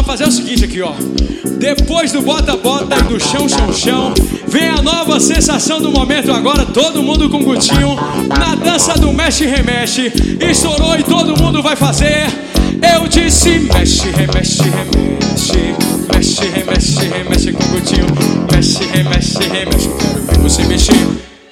vamos fazer o seguinte aqui, ó. Depois do bota-bota e do chão, vem a nova sensação do momento agora. Todo mundo com Gutinho na dança do mexe-remexe. Estourou e todo mundo vai fazer. Eu disse mexe, remexe, remexe. Mexe, remexe, remexe com Gutinho. Mexe, remexe, remexe. Quero ver você mexer.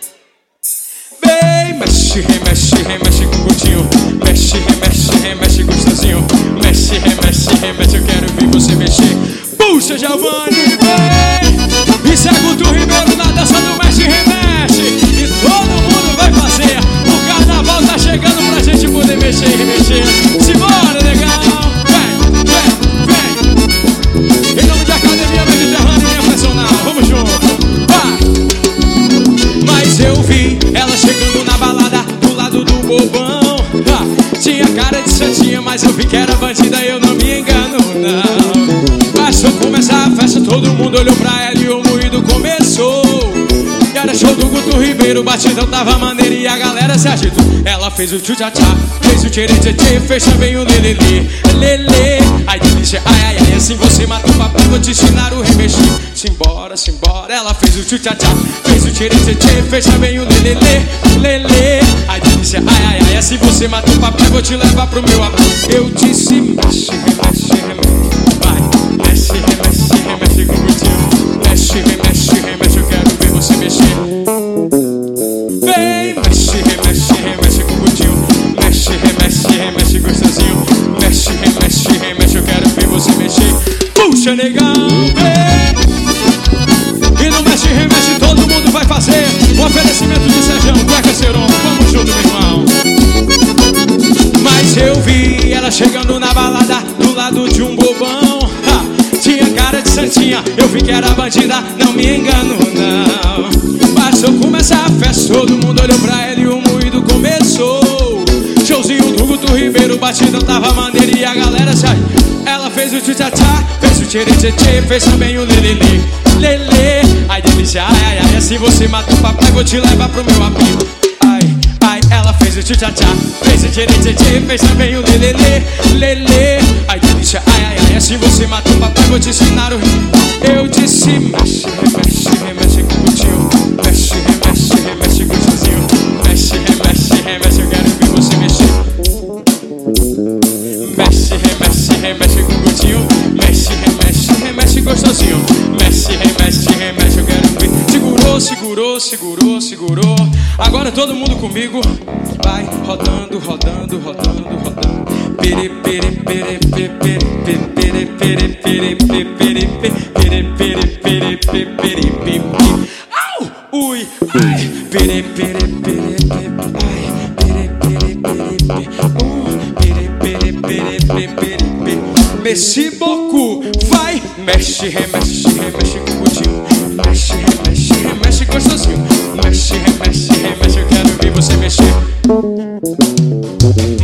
Vem, mexe, remexe, remexe com Gutinho. Mexe, remexe, remexe gostosinho. Mexe, remexe, remexe. Eu quero ver você mexer. Puxa, Giovanni, vem! E segue o Guto Ribeiro na dança do mexe-remexe. E todo mundo vai fazer. O carnaval tá chegando pra gente poder mexer e remexer. Simbora, legal! Vem, vem, vem! Em nome de Academia Mediterrânea e Personal, vamos junto! Vai! Mas eu vi ela chegando na balada do lado do bobão. Tinha cara de santinha, mas eu vi que era bandida. Eu não me engano, não. Começou a começar a festa, todo mundo olhou pra ela e o moído começou. E era show do Guto Ribeiro, o batidão tava maneiro e a galera se agitou. Ela fez o tchu-tchá-tchá, fez o tchê-tchê-tchê, fez também o lelelê, lelê. Ai, delícia, ai, ai, ai, assim você mata o papai, vou te ensinar o remexer. Simbora, simbora, ela fez o tchu-tchá-tchá, fez o tchê-tchê-tchê, fez também o lelelê, lelê. Ai, delícia, ai, ai, ai, assim você mata o papai, vou te levar pro meu amor. Eu disse mexe, remexe, remexe. Mexe, remexe, remexe com Gutinho. Mexe, remexe, remexe, eu quero ver você mexer. Vem, mexe, remexe, remexe com Gutinho. Mexe, remexe, remexe gostosinho. Mexe, remexe, remexe, eu quero ver você mexer. Puxa, negão, vem! E no mexe, remexe todo mundo vai fazer. O oferecimento de Sérgio, Cueca Seron. Vamos junto, meu irmão. Mas eu vi ela chegando na balada do lado de um bobão. Tinha cara de santinha, eu vi que era bandida, não me engano, não. Passou começar a festa, todo mundo olhou pra ela e o moído começou. Showzinho do Guto Ribeiro, o batidão tava maneiro e a galera saiu. Ela fez o tchu-tchá-tchá, fez o tchê-tchê-tchê, fez também o lelelê, lelê. Ai, delícia, ai, ai, ai, assim você mata o papai, vou te levar pro meu amigo. Ai, ai, ela fez o tchu-tchá-tchá, fez o tchê-tchê-tchê, fez também o lelelê, lelê. Ai, delícia, ai, ai, ai, assim você mata o papai, vou te ensinar o... Eu disse mexe, remexe, remexe com o Gutinho. Mexe, remexe, remexe gostosinho. Mexe, remexe, remexe, eu quero ver você mexer. Mexe, remexe, remexe com o Gutinho. Mexe, remexe, remexe gostosinho. Mexe, remexe, remexe, eu quero ver. Segurou, segurou, segurou, segurou. Agora todo mundo comigo. Vai rodando, rodando, rodando, rodando. Pere, pere, pere, pere, pere, pere, pere, pere, pere, pere, pere, pere, pere, pere, pere. Au! Ui! Ai! Pere, pere, pere, pere, ai! Pere, pere, pere, pere, pere, pere, pere, pere, pere. Mexe bocu, vai! Mexe, remexe, remexe com o Gutinho. Mexe, remexe, remexe gostosinho. Mexe, remexe, remexe, eu quero ver você mexer.